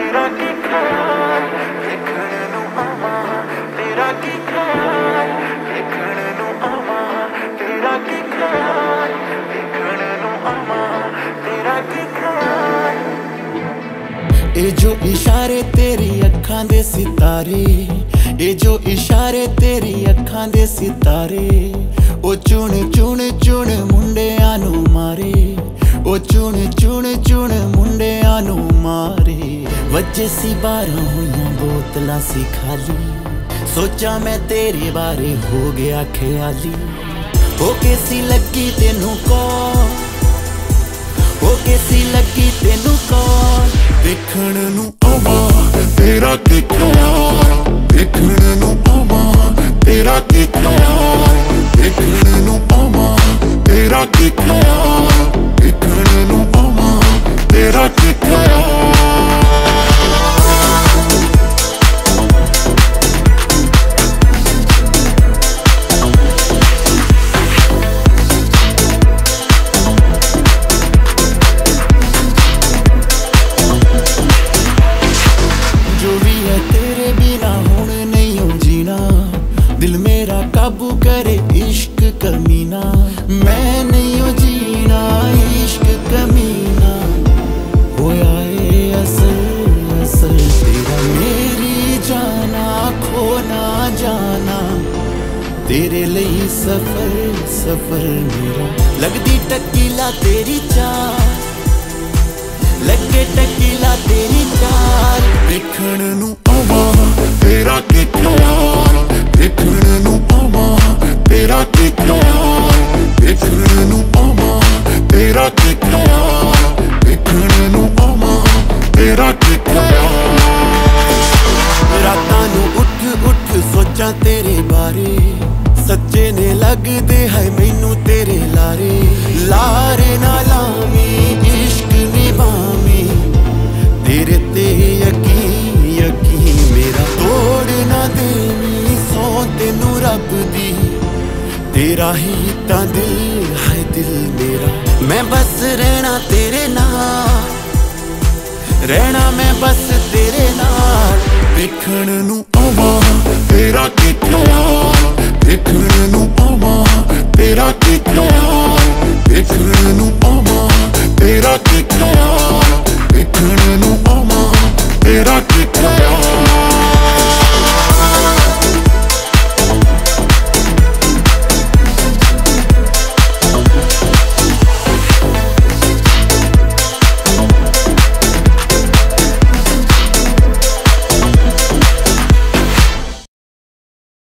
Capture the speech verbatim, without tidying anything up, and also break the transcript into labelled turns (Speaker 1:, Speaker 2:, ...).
Speaker 1: तेरा की ख्याल देखण नूं आवां, तेरा की ख्याल देखण नूं आवां, तेरा की ख्याल देखण नूं आवां, तेरा की ख्याल।
Speaker 2: ए जो इशारे तेरी अखां दे सितारे, ए जो इशारे तेरी अखां दे सितारे, ओ चुन चुन चुन मुंडियां नूं मारे, ओ चुन चुन चुन मुंडियां नूं मारे। वजे सी बारां होइयां बोतलां सी खाली, सोचा मैं तेरे बारे हो गया ख्याली। हो कैसी लगी तेनू कौन, हो कैसी लगी तेनू कौन, देखण नूं आवां तेरा की ख्याल, देखण नूं आवां तेरा की ख्याल, देखण नूं आवां तेरा की ख्याल, देखण नूं आवां तेरा की ख्याल। दिल मेरा काबू करे इश्क कमीना, मैं नहीं हो जीना इश्क कमीना। होया ए असल असल तेरा मेरी जाना खो ना जाना, तेरे लिए सफर सफर मेरा। लगदी टकीला तेरी चाल, लगे टकीला तेरी चाल, देखण नूं आवां तेरा की ख्याल, देखण नूं आवां तेरा की ख्याल, देखण नूं आवां तेरा की ख्याल, देखण नूं आवां तेरा की ख्याल। रातां नूं उठ उठ सोचां तेरे बारे, सच्चे ने लगदे है मैनू तेरे लारे। लारे ना लावीं इश्क निभावीं, तेरे ते यकीन यकीन मेरा। तोड़ ना देवीं सौ तेनू रब दी, तेरा ही तां दिल है दिल मेरा। मैं बस रहना तेरे नाल, रहना मैं बस तेरे नाल, देखण नूं आवां तेरा की ख्याल, देखण नूं आवां तेरा की ख्याल, देखण नूं आवां तेरा की